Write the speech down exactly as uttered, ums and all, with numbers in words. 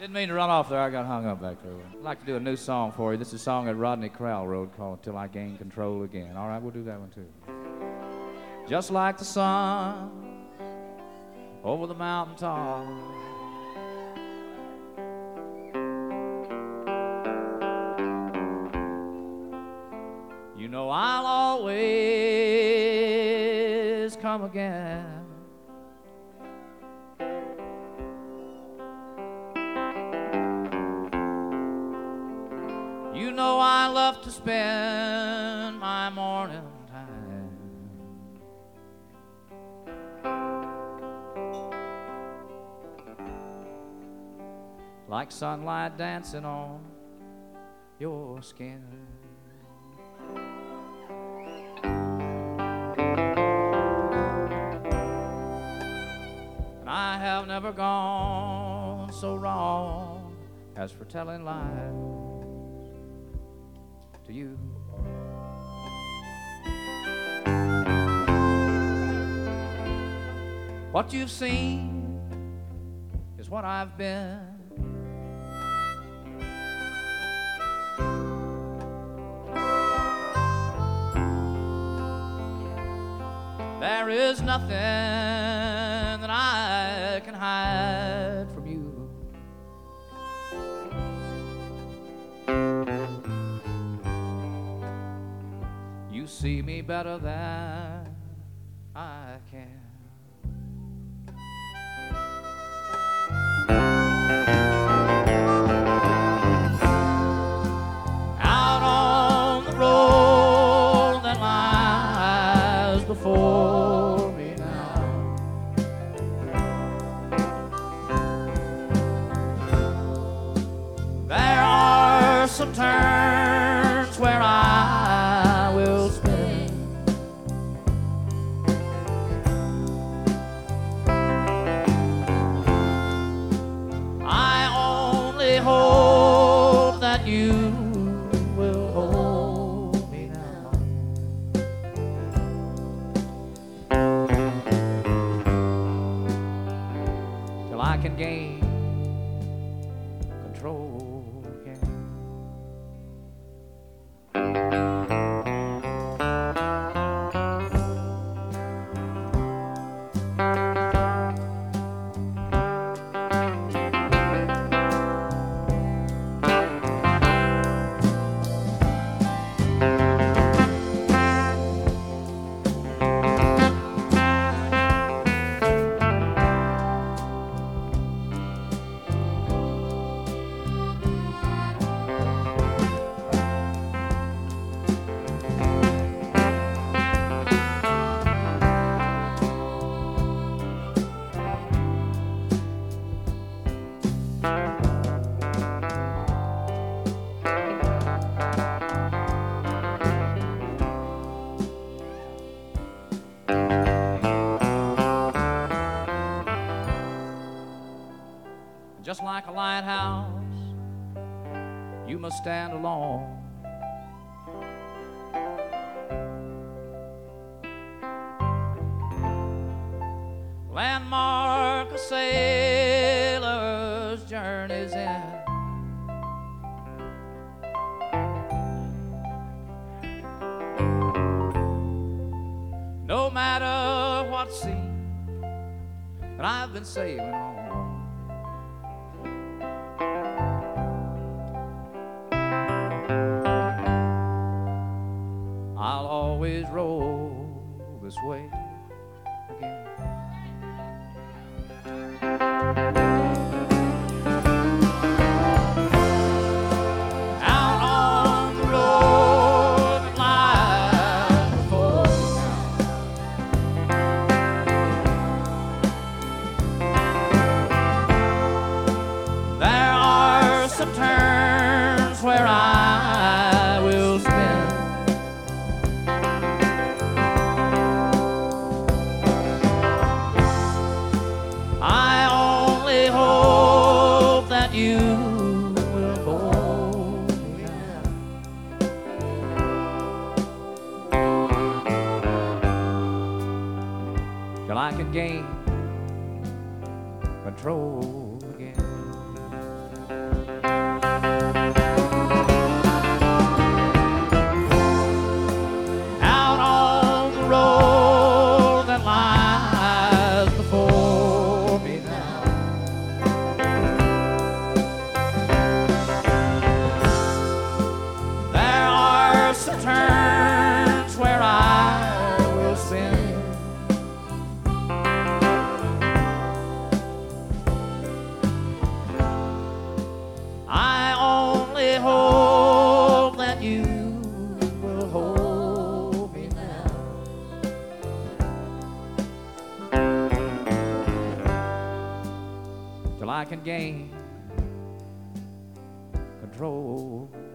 Didn't mean to run off there. I got hung up back there. I'd like to do a new song for you. This is a song that Rodney Crowell wrote called Till I Gain Control Again. All right, we'll do that one too. Just like the sun over the mountain top, you know I'll always come again. You know I love to spend my morning time like sunlight dancing on your skin. And I have never gone so wrong as for telling lies to you. What you've seen is what I've been. There is nothing that I can hide from you. You see me better than I can. Out on the road that lies before me now, there are some turns where I will spin. I only hope that you will hold me now. Till I can gain control again. Just like a lighthouse, you must stand alone. Landmark a sailor's journey's end. No matter what sea that I've been sailing on, I'll always roll this way again. Out on the road that lies before me now, there are some turns where I will spin. I only hope that you will hold me now. Till I can gain control again. I can gain control.